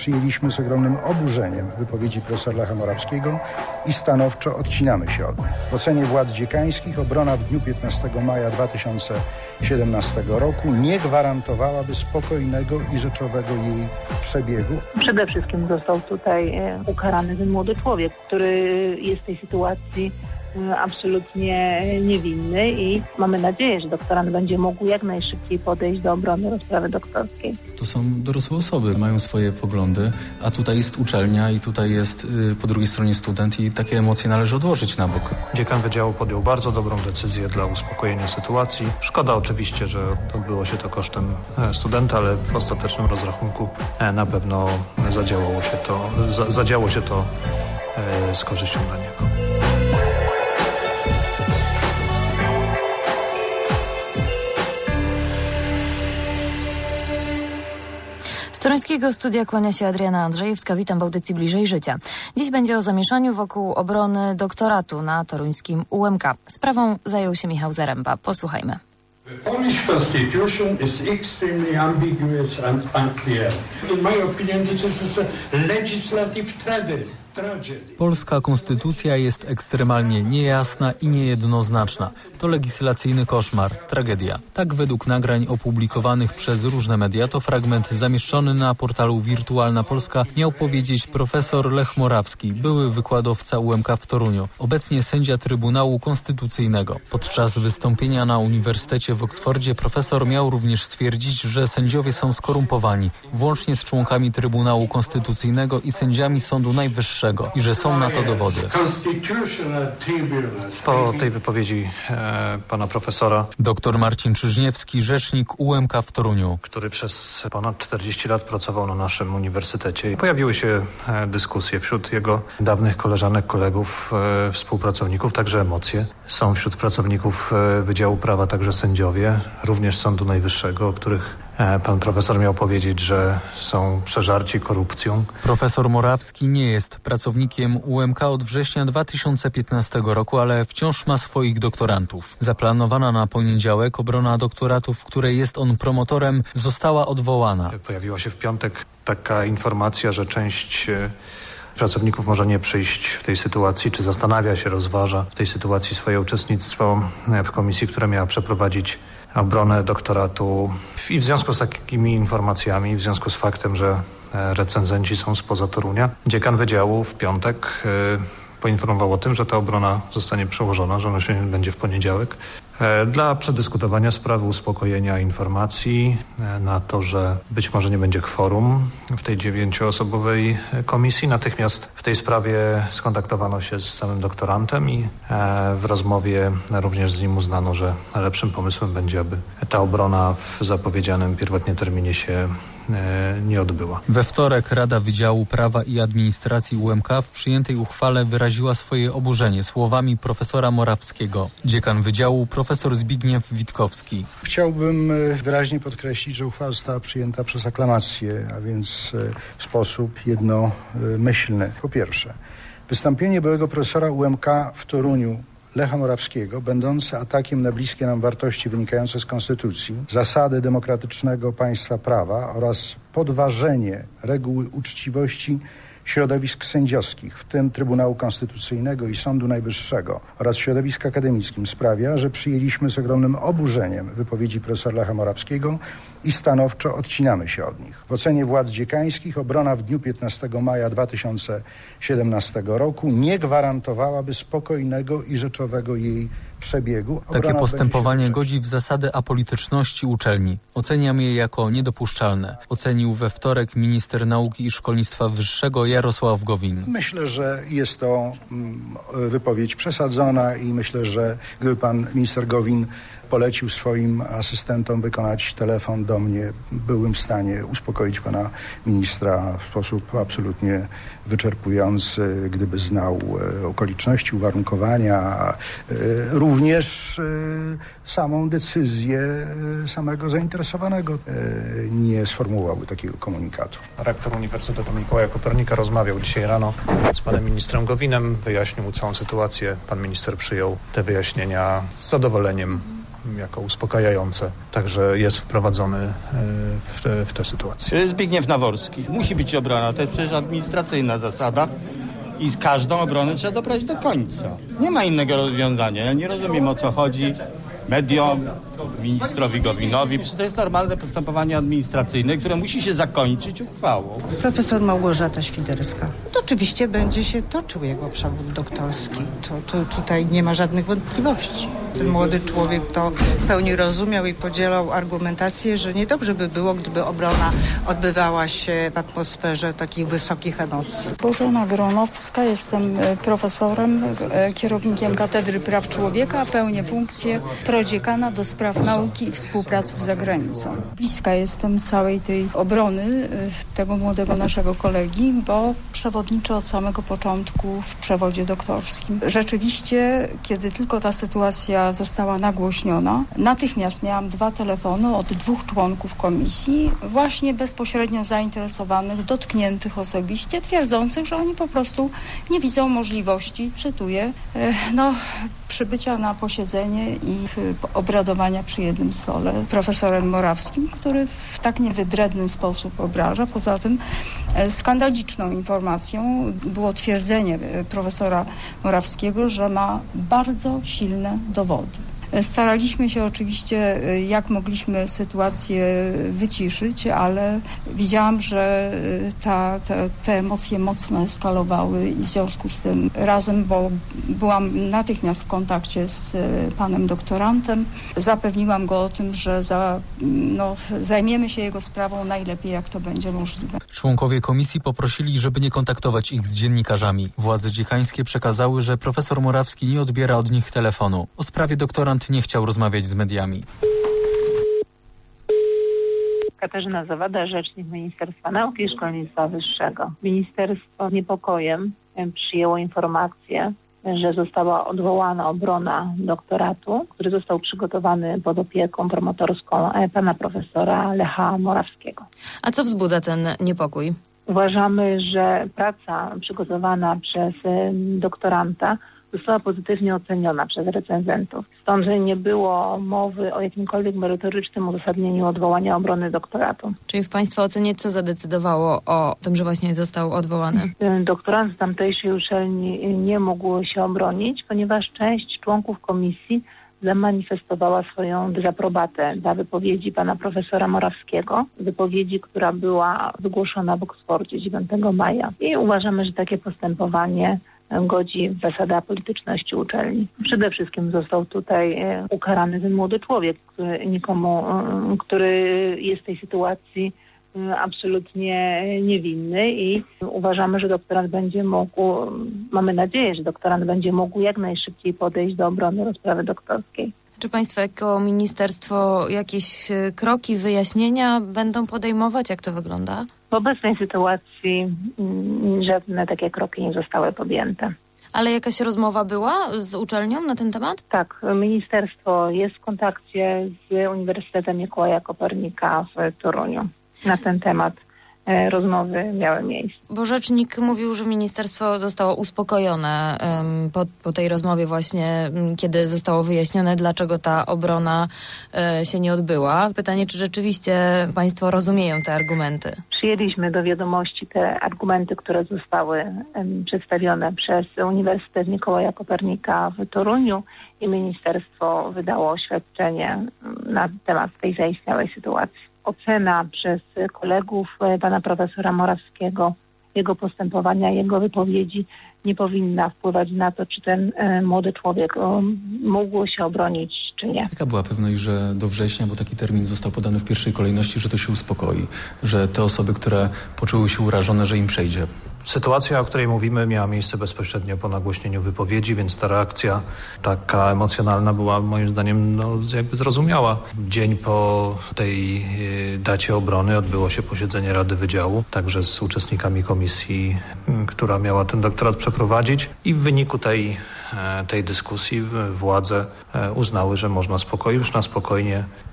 przyjęliśmy z ogromnym oburzeniem wypowiedzi profesora Lecha Morawskiego i stanowczo odcinamy się od nich. W ocenie władz dziekańskich obrona w dniu 15 maja 2017 roku nie gwarantowałaby spokojnego i rzeczowego jej przebiegu. Przede wszystkim został tutaj ukarany ten młody człowiek, który jest w tej sytuacji absolutnie niewinny i mamy nadzieję, że doktorant będzie mógł jak najszybciej podejść do obrony rozprawy doktorskiej. To są dorosłe osoby, mają swoje poglądy, a tutaj jest uczelnia i tutaj jest po drugiej stronie student i takie emocje należy odłożyć na bok. Dziekan wydziału podjął bardzo dobrą decyzję dla uspokojenia sytuacji. Szkoda oczywiście, że odbyło się to kosztem studenta, ale w ostatecznym rozrachunku na pewno zadziało się to z korzyścią dla niego. Z toruńskiego studia kłania się Adriana Andrzejewska. Witam w audycji Bliżej Życia. Dziś będzie o zamieszaniu wokół obrony doktoratu na toruńskim UMK. Sprawą zajął się Michał Zaręba. Posłuchajmy. The Polish constitution is extremely ambiguous and unclear. In my opinion, this is a legislative tragedy. Polska konstytucja jest ekstremalnie niejasna i niejednoznaczna. To legislacyjny koszmar, tragedia. Tak według nagrań opublikowanych przez różne media, to fragment zamieszczony na portalu Wirtualna Polska miał powiedzieć profesor Lech Morawski, były wykładowca UMK w Toruniu, obecnie sędzia Trybunału Konstytucyjnego. Podczas wystąpienia na Uniwersytecie w Oksfordzie profesor miał również stwierdzić, że sędziowie są skorumpowani, włącznie z członkami Trybunału Konstytucyjnego i sędziami Sądu Najwyższego i że są na to dowody. Po tej wypowiedzi pana profesora Dr Marcin Czyżniewski, rzecznik UMK w Toruniu, który przez ponad 40 lat pracował na naszym uniwersytecie. Pojawiły się dyskusje wśród jego dawnych koleżanek, kolegów, współpracowników, także emocje. Są wśród pracowników Wydziału Prawa także sędziowie, również Sądu Najwyższego, o których pan profesor miał powiedzieć, że są przeżarci korupcją. Profesor Morawski nie jest pracownikiem UMK od września 2015 roku, ale wciąż ma swoich doktorantów. Zaplanowana na poniedziałek obrona doktoratu, w której jest on promotorem, została odwołana. Pojawiła się w piątek taka informacja, że część pracowników może nie przyjść w tej sytuacji, czy zastanawia się, rozważa w tej sytuacji swoje uczestnictwo w komisji, która miała przeprowadzić obronę doktoratu. I w związku z takimi informacjami, w związku z faktem, że recenzenci są spoza Torunia, dziekan wydziału w piątek poinformował o tym, że ta obrona zostanie przełożona, że ona się będzie w poniedziałek, dla przedyskutowania sprawy, uspokojenia informacji na to, że być może nie będzie kworum w tej 9-osobowej komisji. Natychmiast w tej sprawie skontaktowano się z samym doktorantem i w rozmowie również z nim uznano, że lepszym pomysłem będzie, aby ta obrona w zapowiedzianym pierwotnie terminie się nie odbyła. We wtorek Rada Wydziału Prawa i Administracji UMK w przyjętej uchwale wyraziła swoje oburzenie słowami profesora Morawskiego. Dziekan wydziału profesor Zbigniew Witkowski. Chciałbym wyraźnie podkreślić, że uchwała została przyjęta przez aklamację, a więc w sposób jednomyślny. Po pierwsze, wystąpienie byłego profesora UMK w Toruniu Lecha Morawskiego, będące atakiem na bliskie nam wartości wynikające z Konstytucji, zasady demokratycznego państwa prawa oraz podważenie reguły uczciwości środowisk sędziowskich, w tym Trybunału Konstytucyjnego i Sądu Najwyższego oraz środowisk akademickim, sprawia, że przyjęliśmy z ogromnym oburzeniem wypowiedzi profesora Lecha Morawskiego i stanowczo odcinamy się od nich. W ocenie władz dziekańskich obrona w dniu 15 maja 2017 roku nie gwarantowałaby spokojnego i rzeczowego jej przebiegu. Takie postępowanie godzi w zasady apolityczności uczelni. Oceniam je jako niedopuszczalne. Ocenił we wtorek minister nauki i szkolnictwa wyższego Jarosław Gowin. Myślę, że jest to wypowiedź przesadzona i myślę, że gdyby pan minister Gowin polecił swoim asystentom wykonać telefon do mnie, byłbym w stanie uspokoić pana ministra w sposób absolutnie wyczerpujący, gdyby znał okoliczności, uwarunkowania, również samą decyzję samego zainteresowanego. Nie sformułowałby takiego komunikatu. Rektor Uniwersytetu Mikołaja Kopernika rozmawiał dzisiaj rano z panem ministrem Gowinem, wyjaśnił całą sytuację. Pan minister przyjął te wyjaśnienia z zadowoleniem. jako uspokajające. Także jest wprowadzony w tę sytuację. Zbigniew Naworski. Musi być obrona, to jest przecież administracyjna zasada i każdą obronę trzeba doprowadzić do końca. Nie ma innego rozwiązania. Ja nie rozumiem, o co chodzi mediom, ministrowi Gowinowi. Przecież to jest normalne postępowanie administracyjne, które musi się zakończyć uchwałą. Profesor Małgorzata Świderska. To oczywiście będzie się toczył jego przewód doktorski. To tutaj nie ma żadnych wątpliwości. Ten młody człowiek to w pełni rozumiał i podzielał argumentację, że niedobrze by było, gdyby obrona odbywała się w atmosferze takich wysokich emocji. Bożena Gronowska, jestem profesorem, kierownikiem Katedry Praw Człowieka, pełnię funkcję prodziekana do spraw nauki i współpracy z zagranicą. Bliska jestem całej tej obrony tego młodego naszego kolegi, bo przewodniczę od samego początku w przewodzie doktorskim. Rzeczywiście, kiedy tylko ta sytuacja została nagłośniona, natychmiast miałam 2 telefony od 2 członków komisji, właśnie bezpośrednio zainteresowanych, dotkniętych osobiście, twierdzących, że oni po prostu nie widzą możliwości, cytuję, przybycia na posiedzenie i obradowania przy jednym stole profesorem Morawskim, który w tak niewybredny sposób obraża. Poza tym skandaliczną informacją było twierdzenie profesora Morawskiego, że ma bardzo silne dowody. Staraliśmy się oczywiście, jak mogliśmy sytuację wyciszyć, ale widziałam, że te emocje mocno eskalowały i w związku z tym razem, bo byłam natychmiast w kontakcie z panem doktorantem, zapewniłam go o tym, że zajmiemy się jego sprawą najlepiej, jak to będzie możliwe. Członkowie komisji poprosili, żeby nie kontaktować ich z dziennikarzami. Władze dziechańskie przekazały, że profesor Morawski nie odbiera od nich telefonu. O sprawie doktorant nie chciał rozmawiać z mediami. Katarzyna Zawada, rzecznik Ministerstwa Nauki i Szkolnictwa Wyższego. Ministerstwo z niepokojem przyjęło informację, że została odwołana obrona doktoratu, który został przygotowany pod opieką promotorską pana profesora Lecha Morawskiego. A co wzbudza ten niepokój? Uważamy, że praca przygotowana przez doktoranta została pozytywnie oceniona przez recenzentów. Stąd nie było mowy o jakimkolwiek merytorycznym uzasadnieniu odwołania obrony doktoratu. Czyli w Państwa ocenie co zadecydowało o tym, że właśnie został odwołany? Doktorant z tamtejszej uczelni nie mógł się obronić, ponieważ część członków komisji zamanifestowała swoją dezaprobatę dla wypowiedzi pana profesora Morawskiego, wypowiedzi, która była wygłoszona w Oksfordzie 9 maja. I uważamy, że takie postępowanie godzi w zasadę apolityczności uczelni. Przede wszystkim został tutaj ukarany ten młody człowiek, który jest w tej sytuacji absolutnie niewinny i uważamy, że doktorant będzie mógł, mamy nadzieję, że doktorant będzie mógł jak najszybciej podejść do obrony rozprawy doktorskiej. Czy Państwo jako ministerstwo jakieś kroki, wyjaśnienia będą podejmować? Jak to wygląda? W obecnej sytuacji żadne takie kroki nie zostały podjęte. Ale jakaś rozmowa była z uczelnią na ten temat? Tak, ministerstwo jest w kontakcie z Uniwersytetem Mikołaja Kopernika w Toruniu. Na ten temat rozmowy miały miejsce. Bo rzecznik mówił, że ministerstwo zostało uspokojone po tej rozmowie właśnie, kiedy zostało wyjaśnione, dlaczego ta obrona się nie odbyła. Pytanie, czy rzeczywiście Państwo rozumieją te argumenty? Przyjęliśmy do wiadomości te argumenty, które zostały przedstawione przez Uniwersytet Mikołaja Kopernika w Toruniu i ministerstwo wydało oświadczenie na temat tej zaistniałej sytuacji. Ocena przez kolegów pana profesora Morawskiego, jego postępowania, jego wypowiedzi nie powinna wpływać na to, czy ten młody człowiek mógł się obronić, czy nie. Jaka była pewność, że do września, bo taki termin został podany w pierwszej kolejności, że to się uspokoi, że te osoby, które poczuły się urażone, że im przejdzie? Sytuacja, o której mówimy, miała miejsce bezpośrednio po nagłośnieniu wypowiedzi, więc ta reakcja taka emocjonalna była moim zdaniem jakby zrozumiała. Dzień po tej dacie obrony odbyło się posiedzenie Rady Wydziału, także z uczestnikami komisji, która miała ten doktorat przeprowadzić i w wyniku tej dyskusji władze uznały, że można już na spokojnie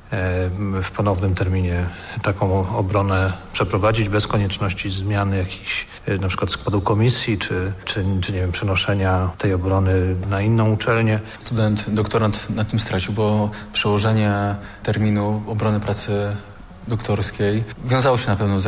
w ponownym terminie taką obronę przeprowadzić bez konieczności zmiany jakichś na przykład składu komisji, czy nie wiem, przenoszenia tej obrony na inną uczelnię. Student, doktorant na tym stracił, bo przełożenie terminu obrony pracy doktorskiej wiązało się na pewno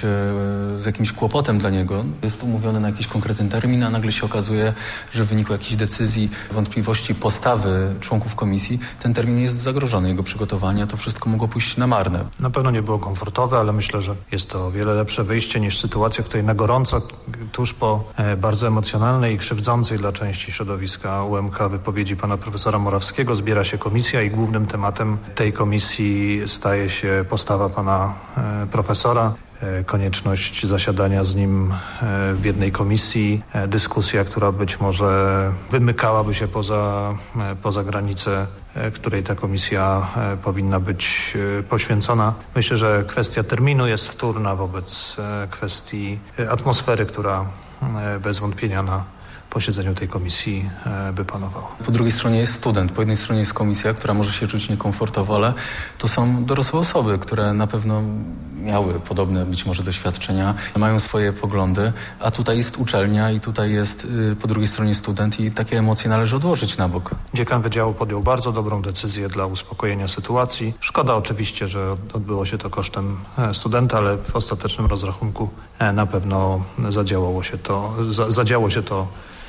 z jakimś kłopotem dla niego. Jest umówiony na jakiś konkretny termin, a nagle się okazuje, że w wyniku jakichś decyzji, wątpliwości, postawy członków komisji ten termin jest zagrożony. Jego przygotowanie, to wszystko mogło pójść na marne. Na pewno nie było komfortowe, ale myślę, że jest to o wiele lepsze wyjście niż sytuacja, w której na gorąco, tuż po bardzo emocjonalnej i krzywdzącej dla części środowiska UMK wypowiedzi pana profesora Morawskiego zbiera się komisja i głównym tematem tej komisji staje się postawa pana profesora, konieczność zasiadania z nim w jednej komisji, dyskusja, która być może wymykałaby się poza granice, której ta komisja powinna być poświęcona. Myślę, że kwestia terminu jest wtórna wobec kwestii atmosfery, która bez wątpienia na posiedzeniu tej komisji by panowała. Po drugiej stronie jest student, po jednej stronie jest komisja, która może się czuć niekomfortowo, ale to są dorosłe osoby, które na pewno miały podobne być może doświadczenia, mają swoje poglądy, a tutaj jest uczelnia i tutaj jest po drugiej stronie student i takie emocje należy odłożyć na bok. Dziekan wydziału podjął bardzo dobrą decyzję dla uspokojenia sytuacji. Szkoda oczywiście, że odbyło się to kosztem studenta, ale w ostatecznym rozrachunku na pewno zadziało się to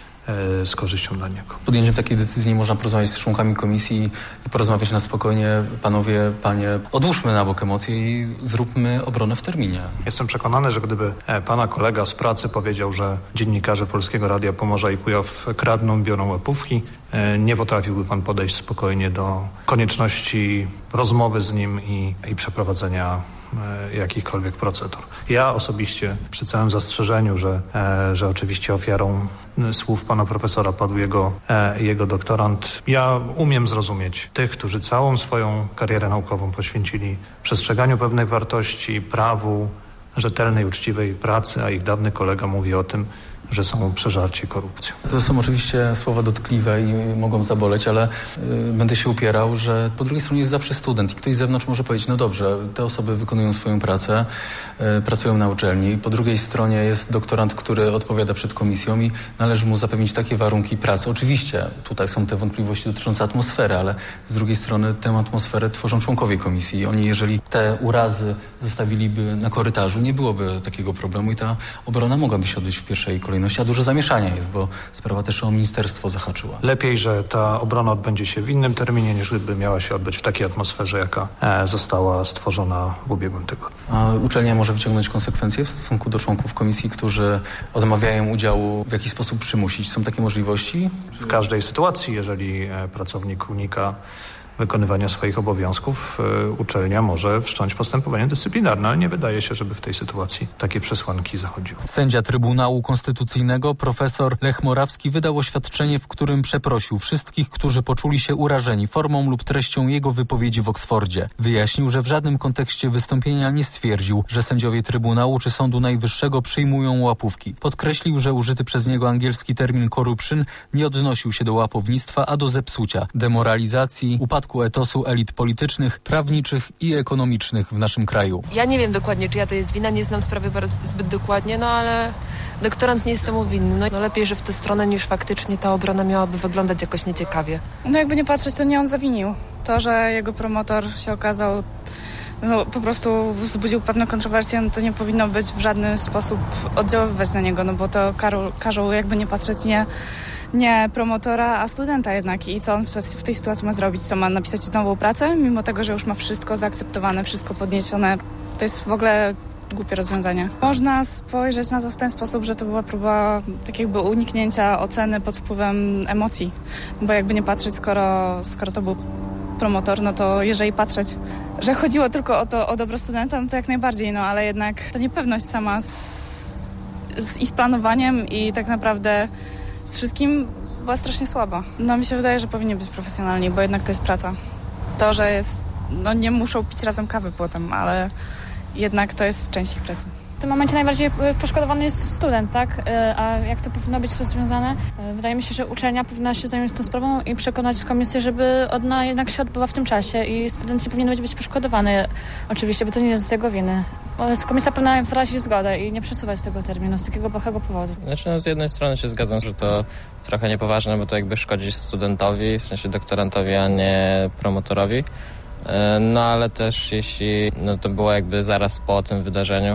z korzyścią dla niego. Podjęciem takiej decyzji można porozmawiać z członkami komisji i porozmawiać na spokojnie. Panowie, panie, odłóżmy na bok emocje i zróbmy obronę w terminie. Jestem przekonany, że gdyby pana kolega z pracy powiedział, że dziennikarze Polskiego Radia Pomorza i Kujaw kradną, biorą łapówki, nie potrafiłby pan podejść spokojnie do konieczności rozmowy z nim i przeprowadzenia jakichkolwiek procedur. Ja osobiście przy całym zastrzeżeniu, że oczywiście ofiarą słów pana profesora padł jego doktorant, ja umiem zrozumieć tych, którzy całą swoją karierę naukową poświęcili przestrzeganiu pewnych wartości, prawu, rzetelnej, uczciwej pracy, a ich dawny kolega mówi o tym, że są przeżarci korupcją. To są oczywiście słowa dotkliwe i mogą zaboleć, ale będę się upierał, że po drugiej stronie jest zawsze student i ktoś z zewnątrz może powiedzieć, no dobrze, te osoby wykonują swoją pracę, pracują na uczelni. Po drugiej stronie jest doktorant, który odpowiada przed komisją i należy mu zapewnić takie warunki pracy. Oczywiście tutaj są te wątpliwości dotyczące atmosfery, ale z drugiej strony tę atmosferę tworzą członkowie komisji. Oni, jeżeli te urazy zostawiliby na korytarzu, nie byłoby takiego problemu i ta obrona mogłaby się odbyć w pierwszej kolejności. A dużo zamieszania jest, bo sprawa też o ministerstwo zahaczyła. Lepiej, że ta obrona odbędzie się w innym terminie, niż gdyby miała się odbyć w takiej atmosferze, jaka została stworzona w ubiegłym tygodniu. A uczelnia może wyciągnąć konsekwencje w stosunku do członków komisji, którzy odmawiają udziału, w jakiś sposób przymusić? Są takie możliwości? W każdej sytuacji, jeżeli pracownik unika wykonywania swoich obowiązków, uczelnia może wszcząć postępowanie dyscyplinarne, ale nie wydaje się, żeby w tej sytuacji takie przesłanki zachodziły. Sędzia Trybunału Konstytucyjnego profesor Lech Morawski wydał oświadczenie, w którym przeprosił wszystkich, którzy poczuli się urażeni formą lub treścią jego wypowiedzi w Oksfordzie. Wyjaśnił, że w żadnym kontekście wystąpienia nie stwierdził, że sędziowie Trybunału czy Sądu Najwyższego przyjmują łapówki. Podkreślił, że użyty przez niego angielski termin corruption nie odnosił się do łapownictwa, a do zepsucia, demoralizacji, upadku etosu elit politycznych, prawniczych i ekonomicznych w naszym kraju. Ja nie wiem dokładnie, czyja to jest wina, nie znam sprawy zbyt dokładnie, no ale doktorant nie jest temu winny. No lepiej, że w tę stronę, niż faktycznie ta obrona miałaby wyglądać jakoś nieciekawie. No jakby nie patrzeć, to nie on zawinił. To, że jego promotor się okazał, po prostu wzbudził pewne kontrowersje, no to nie powinno być w żaden sposób oddziaływać na niego, no bo to każą jakby nie patrzeć nie promotora, a studenta jednak. I co on w tej sytuacji ma zrobić? Co, ma napisać nową pracę? Mimo tego, że już ma wszystko zaakceptowane, wszystko podniesione. To jest w ogóle głupie rozwiązanie. Można spojrzeć na to w ten sposób, że to była próba tak jakby uniknięcia oceny pod wpływem emocji. Bo jakby nie patrzeć, skoro to był promotor, no to jeżeli patrzeć, że chodziło tylko o dobro studenta, no to jak najbardziej, no ale jednak ta niepewność sama i z planowaniem i tak naprawdę z wszystkim była strasznie słaba. No mi się wydaje, że powinni być profesjonalni, bo jednak to jest praca. To, że nie muszą pić razem kawy potem, ale jednak to jest część ich pracy. W tym momencie najbardziej poszkodowany jest student, tak? A jak to powinno być rozwiązane? Wydaje mi się, że uczelnia powinna się zająć tą sprawą i przekonać komisję, żeby ona jednak się odbyła w tym czasie i student nie powinien być poszkodowany. Oczywiście, bo to nie jest z jego winy. Komisja powinna wyrazić zgodę i nie przesuwać tego terminu z takiego błahego powodu. Znaczy, z jednej strony się zgadzam, że to trochę niepoważne, bo to jakby szkodzi studentowi, w sensie doktorantowi, a nie promotorowi. No ale też jeśli to było jakby zaraz po tym wydarzeniu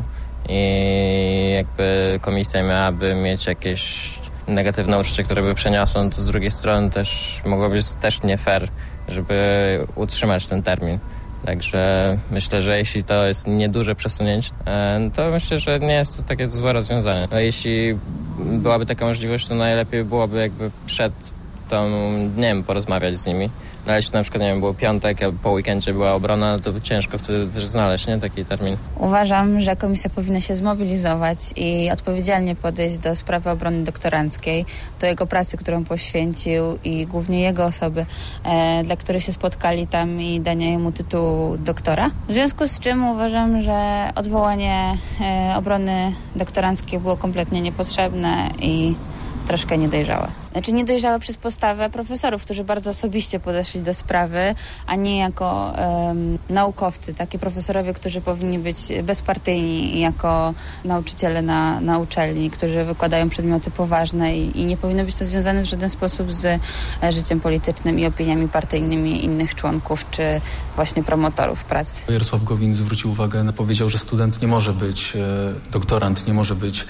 i jakby komisja miałaby mieć jakieś negatywne uczucie, które by przeniosło, to z drugiej strony też mogło być też nie fair, żeby utrzymać ten termin. Także myślę, że jeśli to jest nieduże przesunięcie, to myślę, że nie jest to takie złe rozwiązanie. No, jeśli byłaby taka możliwość, to najlepiej byłoby jakby przed tym dniem porozmawiać z nimi. No, jeśli na przykład, nie wiem, był piątek, a po weekendzie była obrona, to ciężko wtedy też znaleźć, taki termin. Uważam, że komisja powinna się zmobilizować i odpowiedzialnie podejść do sprawy obrony doktoranckiej, do jego pracy, którą poświęcił i głównie jego osoby, dla których się spotkali tam i dania jemu tytułu doktora. W związku z czym uważam, że odwołanie obrony doktoranckiej było kompletnie niepotrzebne i troszkę niedojrzałe. Znaczy niedojrzałe przez postawę profesorów, którzy bardzo osobiście podeszli do sprawy, a nie jako naukowcy. Takie profesorowie, którzy powinni być bezpartyjni jako nauczyciele na uczelni, którzy wykładają przedmioty poważne i nie powinno być to związane w żaden sposób z życiem politycznym i opiniami partyjnymi innych członków, czy właśnie promotorów pracy. Jarosław Gowin zwrócił uwagę, powiedział, że student nie może być, doktorant nie może być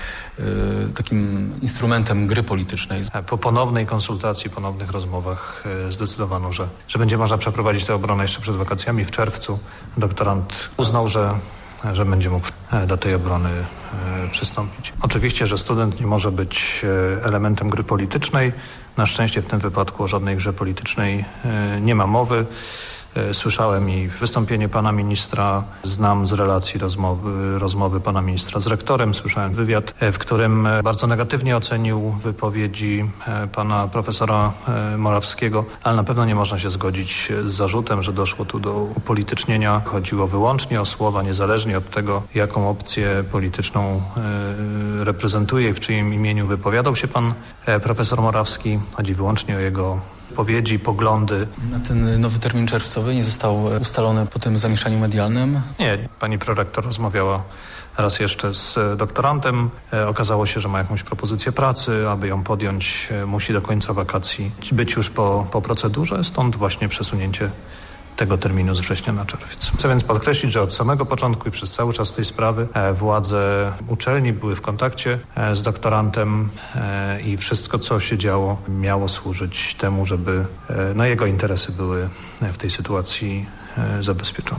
takim instrumentem gry politycznej. Po ponownej konsultacji, ponownych rozmowach zdecydowano, że będzie można przeprowadzić tę obronę jeszcze przed wakacjami w czerwcu. Doktorant uznał, że będzie mógł do tej obrony przystąpić. Oczywiście, że student nie może być elementem gry politycznej. Na szczęście w tym wypadku o żadnej grze politycznej nie ma mowy. Słyszałem i wystąpienie pana ministra, znam z relacji rozmowy pana ministra z rektorem, słyszałem wywiad, w którym bardzo negatywnie ocenił wypowiedzi pana profesora Morawskiego, ale na pewno nie można się zgodzić z zarzutem, że doszło tu do upolitycznienia. Chodziło wyłącznie o słowa, niezależnie od tego, jaką opcję polityczną reprezentuje i w czyim imieniu wypowiadał się pan profesor Morawski. Chodzi wyłącznie o jego wypowiedzi, poglądy. A ten nowy termin czerwcowy nie został ustalony po tym zamieszaniu medialnym? Nie, pani prorektor rozmawiała raz jeszcze z doktorantem. Okazało się, że ma jakąś propozycję pracy, aby ją podjąć, musi do końca wakacji być już po procedurze, stąd właśnie przesunięcie tego terminu z września na czerwiec. Chcę więc podkreślić, że od samego początku i przez cały czas tej sprawy władze uczelni były w kontakcie z doktorantem i wszystko, co się działo, miało służyć temu, żeby jego interesy były w tej sytuacji zabezpieczone.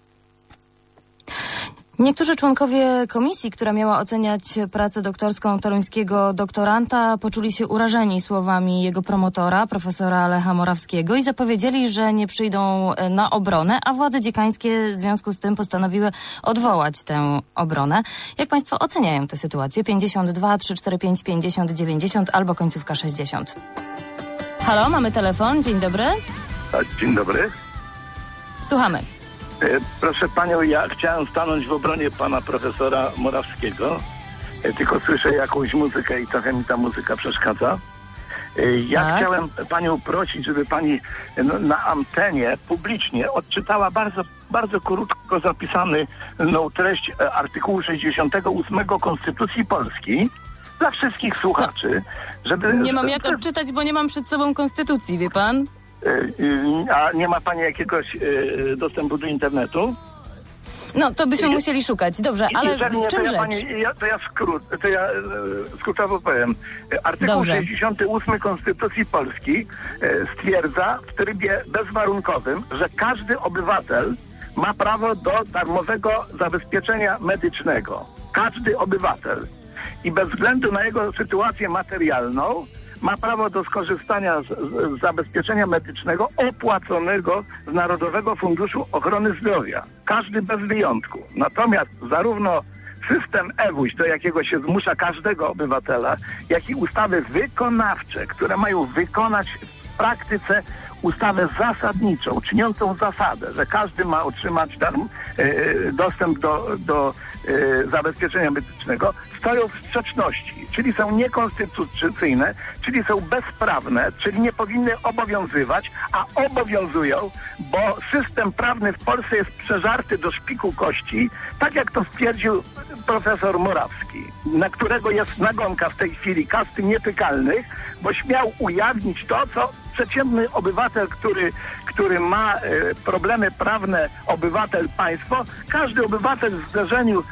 Niektórzy członkowie komisji, która miała oceniać pracę doktorską toruńskiego doktoranta, poczuli się urażeni słowami jego promotora, profesora Lecha Morawskiego i zapowiedzieli, że nie przyjdą na obronę, a władze dziekańskie w związku z tym postanowiły odwołać tę obronę. Jak państwo oceniają tę sytuację? 52 345 50 90 albo końcówka 60. Halo, mamy telefon. Dzień dobry. Dzień dobry. Słuchamy. Proszę panią, ja chciałem stanąć w obronie pana profesora Morawskiego, tylko słyszę jakąś muzykę i trochę mi ta muzyka przeszkadza. Ja chciałem panią prosić, żeby pani na antenie publicznie odczytała bardzo, bardzo krótko zapisany treść artykułu 68 Konstytucji Polskiej dla wszystkich słuchaczy, żeby... Nie mam jak odczytać, bo nie mam przed sobą konstytucji, wie pan? A nie ma pani jakiegoś dostępu do internetu? No, to byśmy musieli szukać. Dobrze, ale w czym rzecz? To ja skrótowo powiem. Artykuł 68 Konstytucji Polskiej stwierdza w trybie bezwarunkowym, że każdy obywatel ma prawo do darmowego zabezpieczenia medycznego. Każdy obywatel. I bez względu na jego sytuację materialną ma prawo do skorzystania z zabezpieczenia medycznego opłaconego z Narodowego Funduszu Ochrony Zdrowia. Każdy bez wyjątku. Natomiast zarówno system EWUŚ, do jakiego się zmusza każdego obywatela, jak i ustawy wykonawcze, które mają wykonać w praktyce ustawę zasadniczą, czyniącą zasadę, że każdy ma otrzymać dostęp do zabezpieczenia medycznego stoją w sprzeczności, czyli są niekonstytucyjne, czyli są bezprawne, czyli nie powinny obowiązywać, a obowiązują, bo system prawny w Polsce jest przeżarty do szpiku kości, tak jak to stwierdził profesor Morawski, na którego jest nagonka w tej chwili kasty nietykalnych, bo śmiał ujawnić to, co przeciętny obywatel, który ma problemy prawne, obywatel, państwo, każdy obywatel w zderzeniu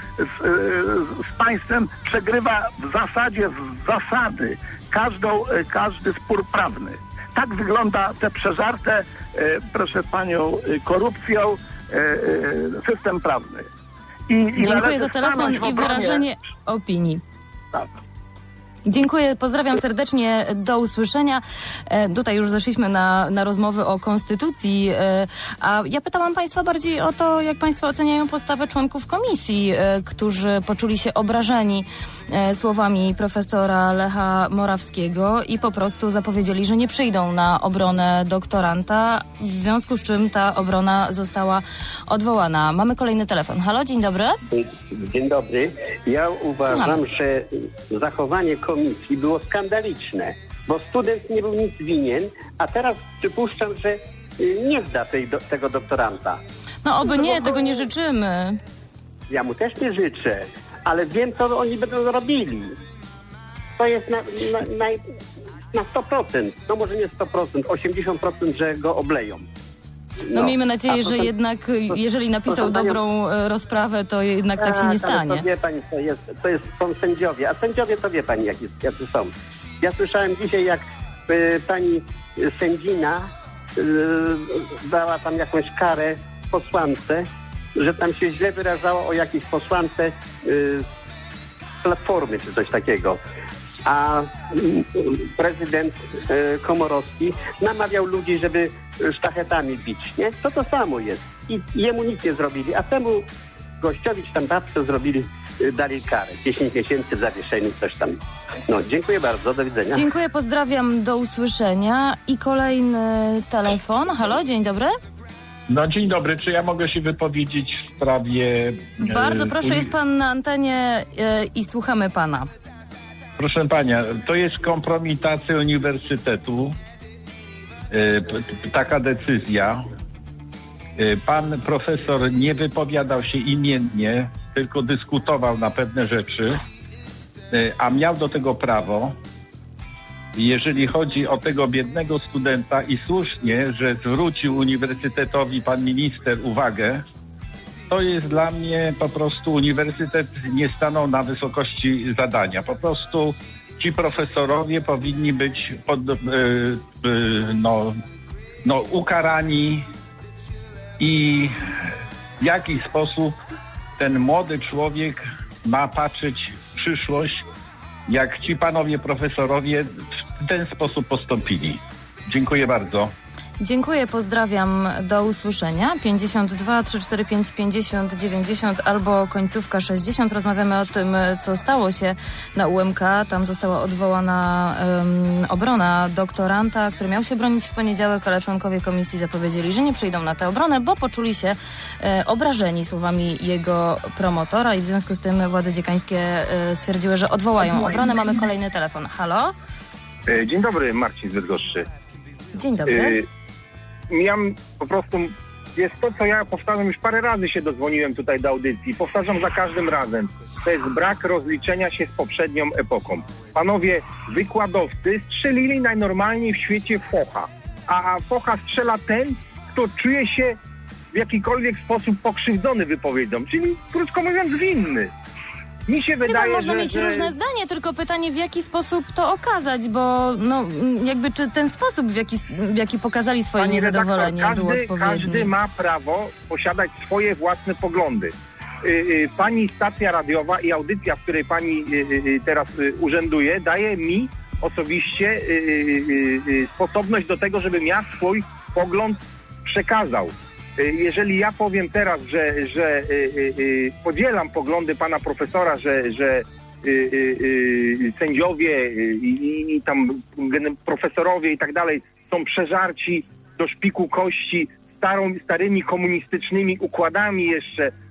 z państwem przegrywa w zasadzie z zasady każdy spór prawny. Tak wygląda te przeżarte, proszę panią, korupcją system prawny. Dziękuję za telefon i wyrażenie opinii. Tak. Dziękuję, pozdrawiam serdecznie, do usłyszenia. Tutaj już zeszliśmy na rozmowy o konstytucji, a ja pytałam państwa bardziej o to, jak państwo oceniają postawę członków komisji, którzy poczuli się obrażeni słowami profesora Lecha Morawskiego i po prostu zapowiedzieli, że nie przyjdą na obronę doktoranta, w związku z czym ta obrona została odwołana. Mamy kolejny telefon. Halo, dzień dobry. Dzień dobry. Ja uważam, Słuchamy. że zachowanie komisji było skandaliczne, bo student nie był nic winien, a teraz przypuszczam, że nie zda tego doktoranta. No oby nie, tego nie życzymy. Ja mu też nie życzę, ale wiem, co oni będą robili. To jest na 100%, no może nie 100%, 80%, że go obleją. No miejmy nadzieję, że potem, jednak jeżeli napisał dobrą rozprawę, to jednak tak się nie stanie. To wie pani, są sędziowie, a sędziowie to wie pani, jacy są. Ja słyszałem dzisiaj, jak pani sędzina dała tam jakąś karę posłance, że tam się źle wyrażało o jakiejś posłance Platformy czy coś takiego. A prezydent Komorowski namawiał ludzi, żeby sztachetami bić, nie? To samo jest. I jemu nic nie zrobili, a temu gościowi czy tam babce zrobili, dali karę. 10 miesięcy w zawieszeniu, coś tam. No, dziękuję bardzo, do widzenia. Dziękuję, pozdrawiam, do usłyszenia. I kolejny telefon. Halo, dzień dobry. No dzień dobry, czy ja mogę się wypowiedzieć w sprawie... Bardzo proszę, jest pan na antenie i słuchamy pana. Proszę pania, to jest kompromitacja uniwersytetu, taka decyzja. Pan profesor nie wypowiadał się imiennie, tylko dyskutował na pewne rzeczy, a miał do tego prawo. Jeżeli chodzi o tego biednego studenta i słusznie, że zwrócił uniwersytetowi pan minister uwagę, to jest dla mnie po prostu uniwersytet nie stanął na wysokości zadania. Po prostu ci profesorowie powinni być ukarani i w jaki sposób ten młody człowiek ma patrzeć w przyszłość, jak ci panowie profesorowie w ten sposób postąpili. Dziękuję bardzo. Dziękuję, pozdrawiam, do usłyszenia. 52 345 50 90 albo końcówka 60. Rozmawiamy o tym, co stało się na UMK. Tam została odwołana obrona doktoranta, który miał się bronić w poniedziałek, ale członkowie komisji zapowiedzieli, że nie przyjdą na tę obronę, bo poczuli się obrażeni słowami jego promotora i w związku z tym władze dziekańskie stwierdziły, że odwołają obronę. Mamy kolejny telefon. Halo? Dzień dobry, Marcin z Bydgoszczy. Dzień dobry. Ja po prostu jest to, co ja powtarzam, już parę razy się dodzwoniłem tutaj do audycji. Powtarzam za każdym razem. To jest brak rozliczenia się z poprzednią epoką. Panowie wykładowcy strzelili najnormalniej w świecie focha. A focha strzela ten, kto czuje się w jakikolwiek sposób pokrzywdzony wypowiedzią. Czyli, krótko mówiąc, winny. Mi się wydaje, można mieć różne zdanie, tylko pytanie, w jaki sposób to okazać, bo jakby czy ten sposób, w jaki pokazali swoje niezadowolenie, był odpowiedni. Każdy ma prawo posiadać swoje własne poglądy. Pani stacja radiowa i audycja, w której pani teraz urzęduje, daje mi osobiście sposobność do tego, żebym ja swój pogląd przekazał. Jeżeli ja powiem teraz, że podzielam poglądy pana profesora, że sędziowie i tam profesorowie i tak dalej są przeżarci do szpiku kości starymi komunistycznymi układami jeszcze,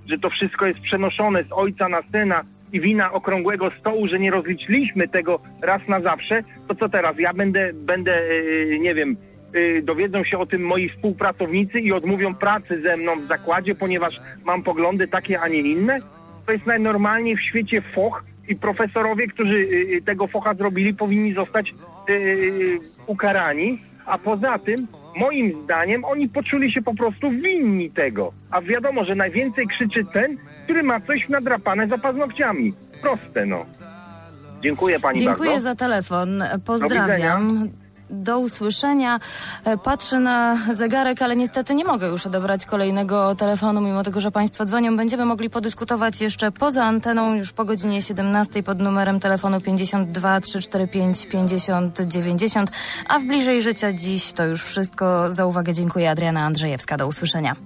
że to wszystko jest przenoszone z ojca na syna i wina okrągłego stołu, że nie rozliczyliśmy tego raz na zawsze, to co teraz? Ja będę nie wiem, dowiedzą się o tym moi współpracownicy i odmówią pracy ze mną w zakładzie, ponieważ mam poglądy takie, a nie inne? To jest najnormalniej w świecie foch i profesorowie, którzy tego focha zrobili, powinni zostać ukarani, a poza tym, moim zdaniem, oni poczuli się po prostu winni tego. A wiadomo, że najwięcej krzyczy ten, który ma coś nadrapane za paznokciami. Proste, no. Dziękuję pani bardzo. Dziękuję za telefon. Pozdrawiam. Do usłyszenia. Patrzę na zegarek, ale niestety nie mogę już odebrać kolejnego telefonu, mimo tego, że państwo dzwonią. Będziemy mogli podyskutować jeszcze poza anteną, już po godzinie 17 pod numerem telefonu 52 345 50 90. A w Bliżej Życia dziś to już wszystko. Za uwagę dziękuję. Adriana Andrzejewska. Do usłyszenia.